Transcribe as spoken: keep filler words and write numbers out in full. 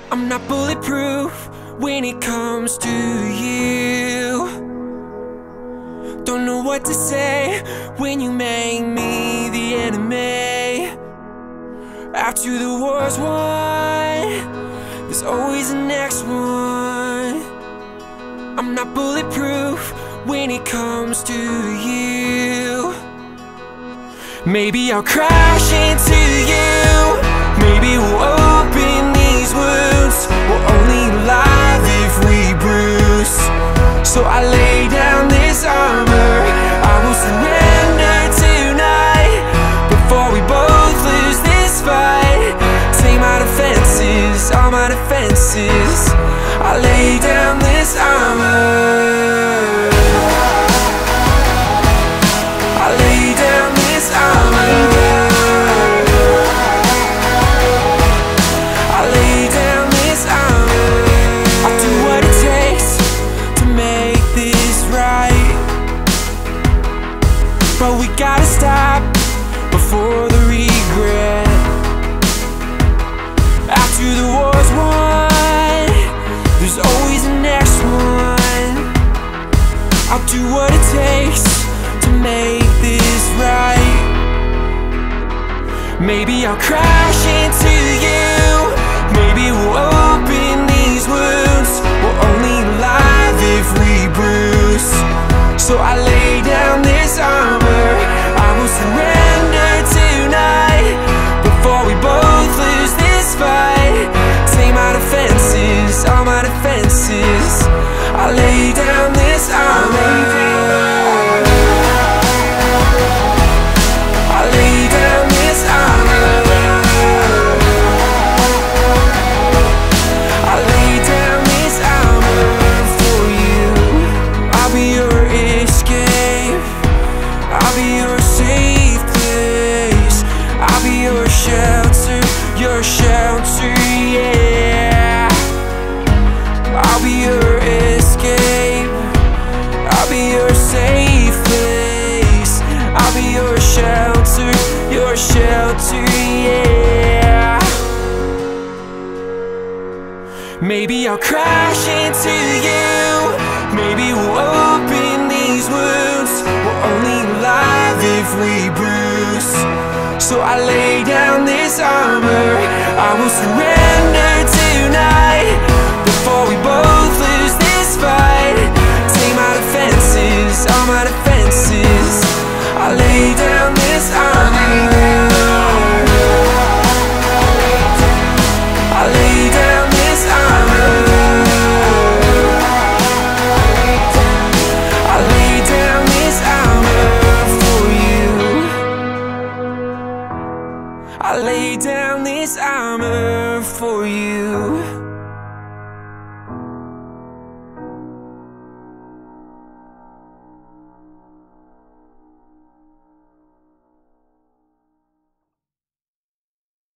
I'm not bulletproof when it comes to you. Don't know what to say when you make me the enemy. After the war's won, there's always the next one. I'm not bulletproof when it comes to you. Maybe I'll crash into you. Maybe we'll open these wounds. We're only alive if we bruise. So I lay down this armor. I will surrender tonight before we both lose this fight. Take my defenses, all my defenses. I lay down this armor. I lay down this armor. I lay down this armor. I'll do what it takes to make this right, but we gotta stop before the regret. After the war's won, there's always the next one. I'll do what it takes to make this right. Maybe I'll crash into you. Maybe we'll open these wounds. We're only alive if we bruise. So I lay down this armor. I will surrender tonight before we both lose this fight. Take my defenses, all my defenses. I lay down this armor. I lay down this armor. I lay down this armor for you. I'll be your escape. I'll be your safe place. I'll be your shelter, your shelter, yeah. I'll be your escape. I'll be your safe place. I'll be your shelter, your shelter, yeah. Maybe I'll crash into you. Maybe we'll open these wounds. We're only alive if we bruise. So I lay down this armor. I will surrender tonight before we both lose this fight. Take my defenses, all my defenses. I lay down this armor. I lay down this armor. I lay down this armor for you. I lay down this armor for you.